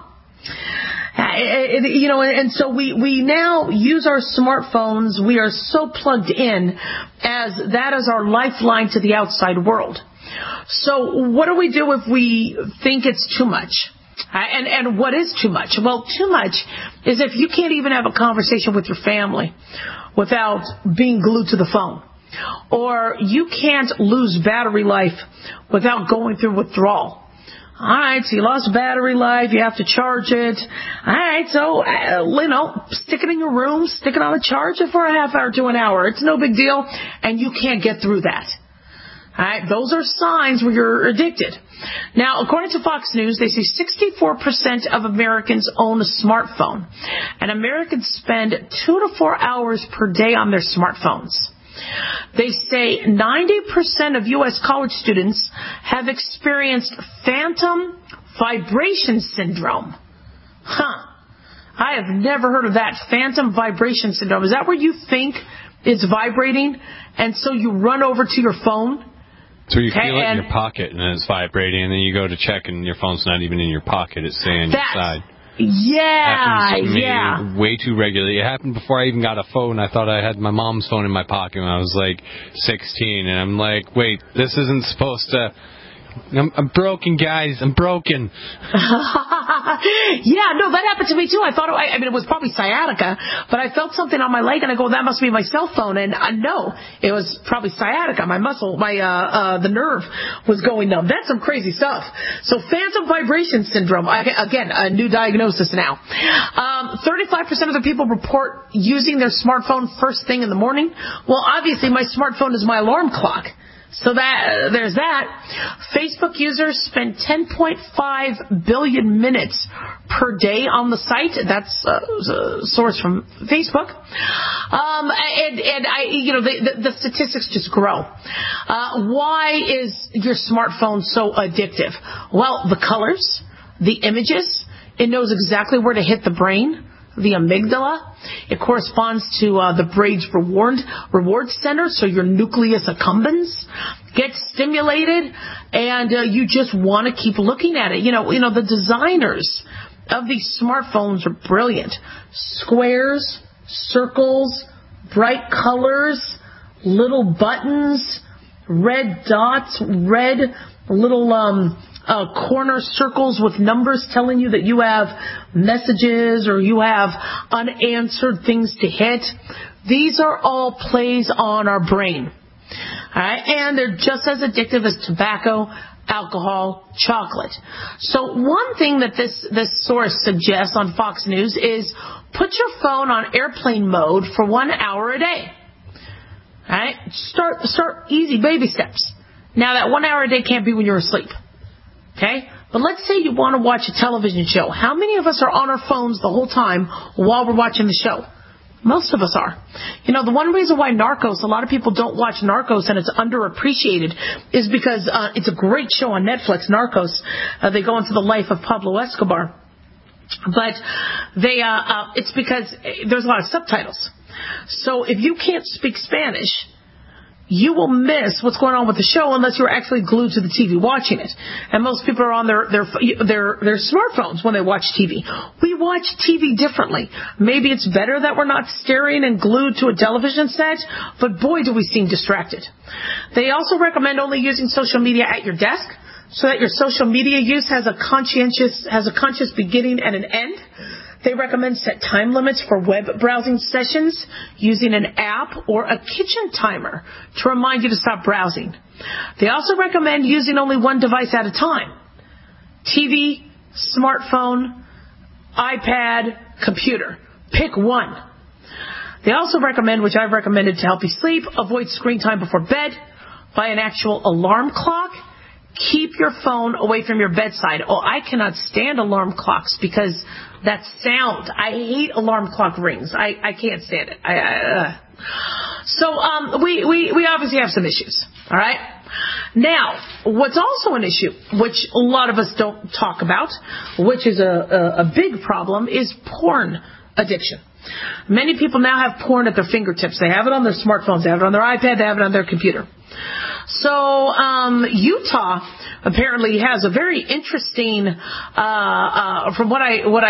And so we now use our smartphones. We are so plugged in as that is our lifeline to the outside world. So what do we do if we think it's too much? And what is too much? Well, too much is if you can't even have a conversation with your family without being glued to the phone. Or you can't lose battery life without going through withdrawal. All right, so you lost battery life, you have to charge it. All right, so, stick it in your room, stick it on a charger for a half hour to an hour. It's no big deal, and you can't get through that. All right, those are signs where you're addicted. Now, according to Fox News, they say 64% of Americans own a smartphone, and Americans spend 2 to 4 hours per day on their smartphones. They say 90% of U.S. college students have experienced phantom vibration syndrome. I have never heard of that, phantom vibration syndrome. Is that where you think it's vibrating, and so you run over to your phone? So you feel it in your pocket, and then it's vibrating, and then you go to check, and your phone's not even in your pocket. It's staying on your side. Yeah. Way too regularly. It happened before I even got a phone. I thought I had my mom's phone in my pocket when I was like 16, and I'm like, wait, this isn't supposed to. I'm broken, guys. I'm broken. Yeah, no, that happened to me too. I thought it was probably sciatica, but I felt something on my leg, and I go, that must be my cell phone. And no, it was probably sciatica. My muscle, the nerve was going numb. That's some crazy stuff. So phantom vibration syndrome. Again, a new diagnosis now. 35% of the people report using their smartphone first thing in the morning. Well, obviously, my smartphone is my alarm clock. So there's that. Facebook users spend 10.5 billion minutes per day on the site. That's a source from Facebook. The statistics just grow. Why is your smartphone so addictive? Well, the colors, the images, it knows exactly where to hit the brain. The amygdala. It corresponds to the brain's reward center, so your nucleus accumbens gets stimulated, and you just want to keep looking at it. The designers of these smartphones are brilliant. Squares, circles, bright colors, little buttons, red dots, red little corner circles with numbers telling you that you have messages or you have unanswered things to hit. These are all plays on our brain. All right? And they're just as addictive as tobacco, alcohol, chocolate. So one thing that this source suggests on Fox News is put your phone on airplane mode for 1 hour a day. All right? Start easy baby steps. Now that 1 hour a day can't be when you're asleep. Okay? But let's say you want to watch a television show. How many of us are on our phones the whole time while we're watching the show? Most of us are. The one reason why Narcos, a lot of people don't watch Narcos and it's underappreciated is because it's a great show on Netflix, Narcos. They go into the life of Pablo Escobar. But it's because there's a lot of subtitles. So if you can't speak Spanish, you will miss what's going on with the show unless you're actually glued to the TV watching it. And most people are on their smartphones when they watch TV. We watch TV differently. Maybe it's better that we're not staring and glued to a television set, but boy, do we seem distracted. They also recommend only using social media at your desk so that your social media use has a conscious beginning and an end. They recommend set time limits for web browsing sessions using an app or a kitchen timer to remind you to stop browsing. They also recommend using only one device at a time. TV, smartphone, iPad, computer. Pick one. They also recommend, which I've recommended to help you sleep, avoid screen time before bed. by an actual alarm clock, keep your phone away from your bedside. Oh, I cannot stand alarm clocks because that sound. I hate alarm clock rings. I can't stand it. So we obviously have some issues. All right. Now, what's also an issue, which a lot of us don't talk about, which is a big problem, is porn addiction. Many people now have porn at their fingertips. They have it on their smartphones. They have it on their iPad. They have it on their computer. So Utah apparently has a very interesting, from what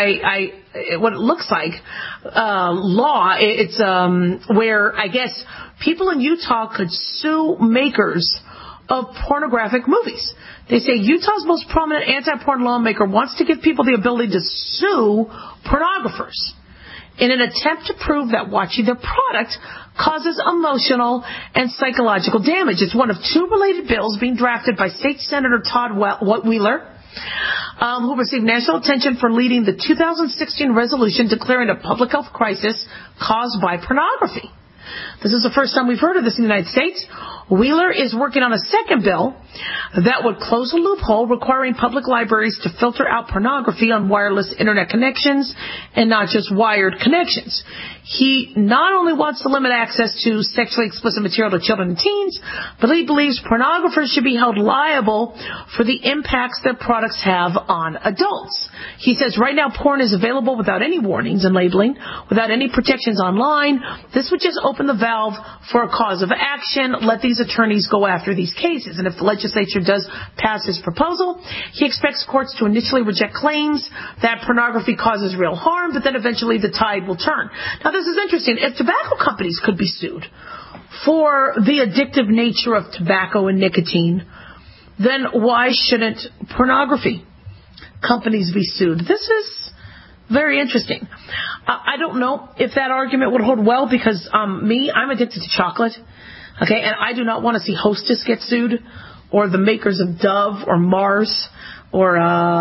it looks like, law. It's where I guess people in Utah could sue makers of pornographic movies. They say Utah's most prominent anti-porn lawmaker wants to give people the ability to sue pornographers in an attempt to prove that watching their product causes emotional and psychological damage. It's one of two related bills being drafted by State Senator Todd Wheeler, who received national attention for leading the 2016 resolution declaring a public health crisis caused by pornography. This is the first time we've heard of this in the United States. Wheeler is working on a second bill that would close a loophole requiring public libraries to filter out pornography on wireless internet connections and not just wired connections. He not only wants to limit access to sexually explicit material to children and teens, but he believes pornographers should be held liable for the impacts their products have on adults. He says right now porn is available without any warnings and labeling, without any protections online. This would just open the valve for a cause of action. Let these attorneys go after these cases. And if the legislature does pass his proposal, he expects courts to initially reject claims that pornography causes real harm, but then eventually the tide will turn. Now, this is interesting. If tobacco companies could be sued for the addictive nature of tobacco and nicotine, then why shouldn't pornography companies be sued? This is very interesting. I don't know if that argument would hold well because I'm addicted to chocolate. Okay, and I do not want to see Hostess get sued, or the makers of Dove, or Mars, or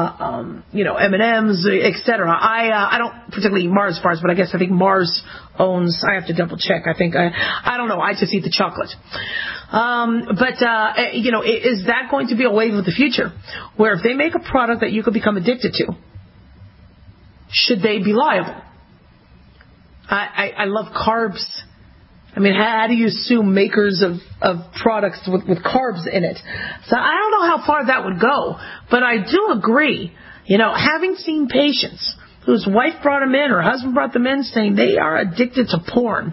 M&Ms, etc. I don't particularly eat Mars bars, but I think Mars owns. I have to double check. I don't know. I just eat the chocolate. Is that going to be a wave of the future, where if they make a product that you could become addicted to, should they be liable? I love carbs. I mean, how do you sue makers of products with carbs in it? So I don't know how far that would go, but I do agree, having seen patients whose wife brought them in or husband brought them in saying they are addicted to porn.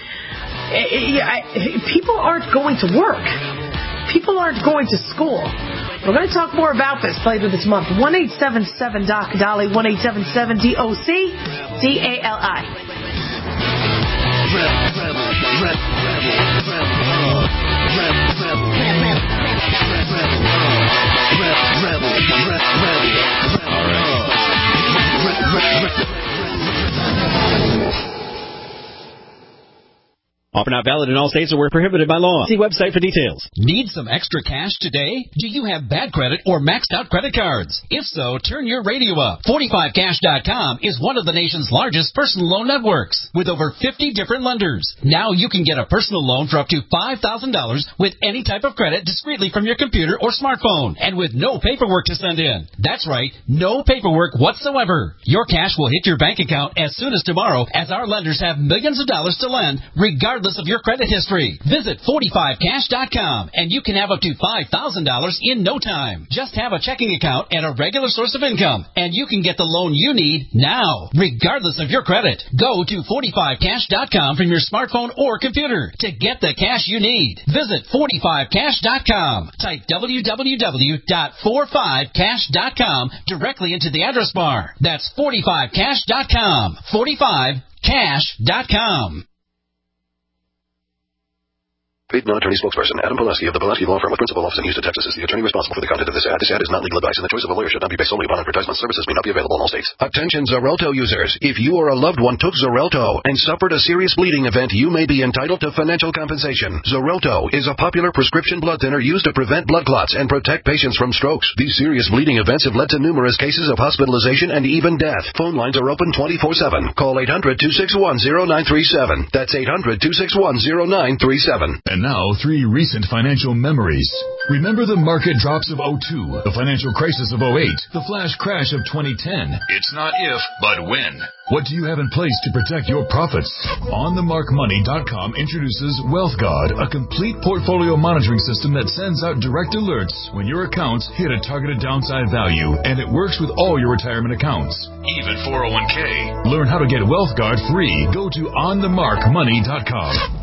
People aren't going to work. People aren't going to school. We're going to talk more about this later this month. 1-877-DOC-DOLLY, 1-877-DOC-DALI. Offer not valid in all states or where prohibited by law. See website for details. Need some extra cash today? Do you have bad credit or maxed out credit cards? If so, turn your radio up. 45cash.com is one of the nation's largest personal loan networks with over 50 different lenders. Now you can get a personal loan for up to $5,000 with any type of credit discreetly from your computer or smartphone and with no paperwork to send in. That's right, no paperwork whatsoever. Your cash will hit your bank account as soon as tomorrow, as our lenders have millions of dollars to lend regardless of your credit history. Visit 45cash.com and you can have up to $5,000 in no time. Just have a checking account and a regular source of income, and you can get the loan you need now, regardless of your credit. Go to 45cash.com from your smartphone or computer to get the cash you need. Visit 45cash.com. Type www.45cash.com directly into the address bar. That's 45cash.com. 45cash.com. Paid non-attorney spokesperson Adam Pileski of the Pileski Law Firm with principal office in Houston, Texas is the attorney responsible for the content of this ad. This ad is not legal advice, and the choice of a lawyer should not be based solely upon advertisement. Services may not be available in all states. Attention Xarelto users. If you or a loved one took Xarelto and suffered a serious bleeding event, you may be entitled to financial compensation. Xarelto is a popular prescription blood thinner used to prevent blood clots and protect patients from strokes. These serious bleeding events have led to numerous cases of hospitalization and even death. Phone lines are open 24/7. Call 800-261-0937. That's 800-261-0937. And now 3 recent financial memories. Remember the market drops of 2002, the financial crisis of 2008, the flash crash of 2010. It's not if, but when. What do you have in place to protect your profits? OnTheMarkMoney.com introduces WealthGuard, a complete portfolio monitoring system that sends out direct alerts when your accounts hit a targeted downside value, and it works with all your retirement accounts, even 401k. Learn how to get WealthGuard free. Go to OnTheMarkMoney.com.